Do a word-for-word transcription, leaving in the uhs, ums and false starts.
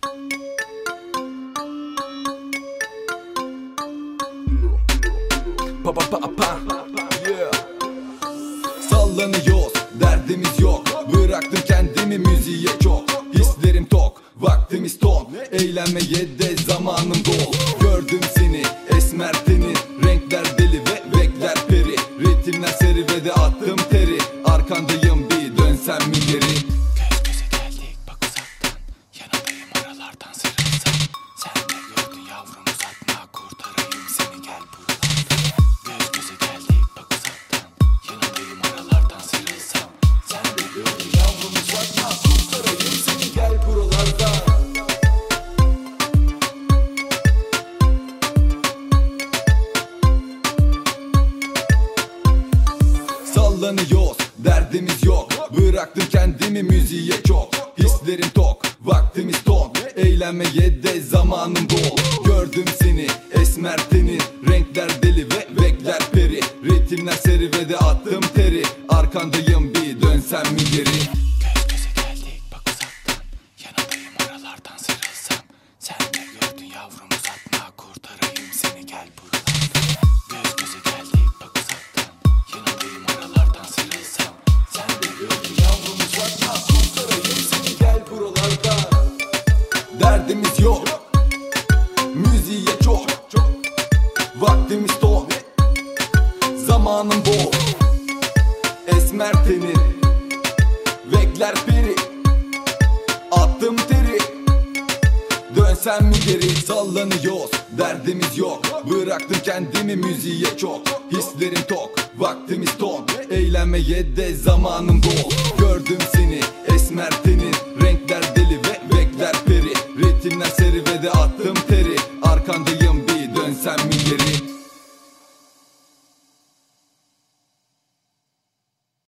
Pa pa pa pa. Yeah. Sallanıyoruz, derdimiz yok. Bıraktım kendimi müziğe çok. Hislerim tok, vaktimiz ton. Eğlenmeye de zamanım dolu. Gördüm seni, esmer tenin. Renkler deli ve bekler peri. Ritimler seri ve de attım teri. Arkandayım, bir dönsem mi geri? Göz göze geldik bak uzaktan. Yanındayım aralardan sıyrılsam. Sen de gördün yavrum uzatma. Kurtarayım seni gel buralardan. Göz göze geldik bak uzaktan. Yanındayım aralardan sıyrılsam. Sen de gördün yavrum uzatma. Kurtarayım seni gel buralardan. Sallanıyoruz, derdimiz yok. Bıraktım kendimi müziğe çok. Hislerim tok, vaktimiz ton. Eğlenmeye de zamanım bol. Gördüm seni, esmer tenin. Renkler deli ve bekler peri. Ritimler seri ve de attım teri. Arkandayım, bir dönsem mi geri? Göz göze geldik bak uzaktan. Yanındayım aralardan sıyrılsam. Sen de gördün yavrum uzatma. Kurtarayım seni gel buralardan. Göz göze geldik bak uzaktan. Yanındayım aralardan sıyrılsam. Sen de gördün yavrum uzatma. Kurtarayım seni gel buralardan. Derdimiz yok, müziğe çok. Vaktimiz ton, zamanım bol. Esmer tenin, bekler peri. Attım teri, dönsem mi geri? Sallanıyoruz, derdimiz yok. Bıraktım kendimi müziğe çok. Hislerim tok, vaktimiz ton. Eğlenmeye de zamanım bol. Gördüm